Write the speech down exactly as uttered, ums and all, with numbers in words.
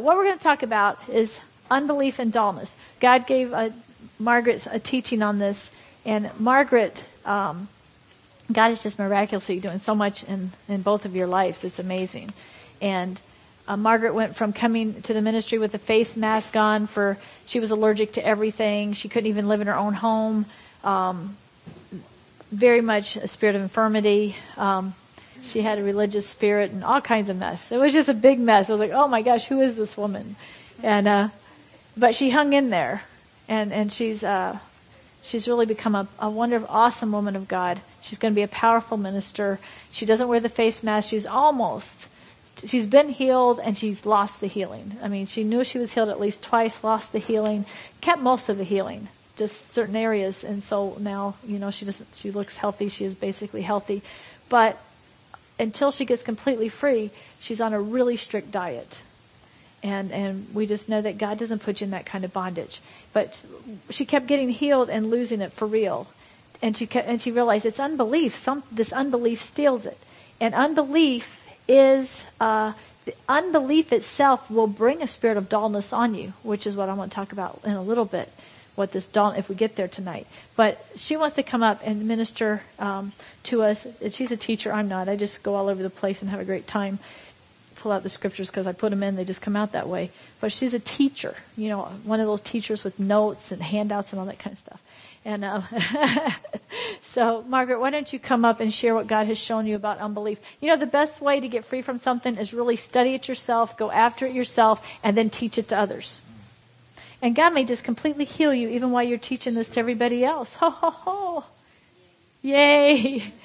what we're going to talk about is unbelief and dullness. God gave uh, Margaret a teaching on this, and Margaret, um, God is just miraculously doing so much in, in both of your lives. It's amazing. And uh, Margaret went from coming to the ministry with a face mask on for, she was allergic to everything. She couldn't even live in her own home. Um, very much a spirit of infirmity. Um, she had a religious spirit and all kinds of mess. It was just a big mess. I was like, oh my gosh, who is this woman? And, uh, but she hung in there, and, and she's, uh, she's really become a, a wonderful, awesome woman of God. She's going to be a powerful minister. She doesn't wear the face mask. She's almost, she's been healed, and she's lost the healing. I mean, she knew she was healed at least twice, lost the healing, kept most of the healing, just certain areas. And so now, you know, she doesn't, she looks healthy. She is basically healthy. But until she gets completely free, she's on a really strict diet. And and we just know that God doesn't put you in that kind of bondage. But she kept getting healed and losing it for real. And she kept, and she realized it's unbelief. Some this unbelief steals it. And unbelief is uh, the unbelief itself will bring a spirit of dullness on you, which is what I want to talk about in a little bit. What this dull, if we get there tonight. But she wants to come up and minister um, to us. She's a teacher. I'm not. I just go all over the place and have a great time. Pull out the scriptures because I put them in. They just come out that way. But she's a teacher. You know, one of those teachers with notes and handouts and all that kind of stuff. And uh, so, Margaret, why don't you come up and share what God has shown you about unbelief? You know, the best way to get free from something is really study it yourself, go after it yourself, and then teach it to others. And God may just completely heal you even while you're teaching this to everybody else. Ho, ho, ho. Yay.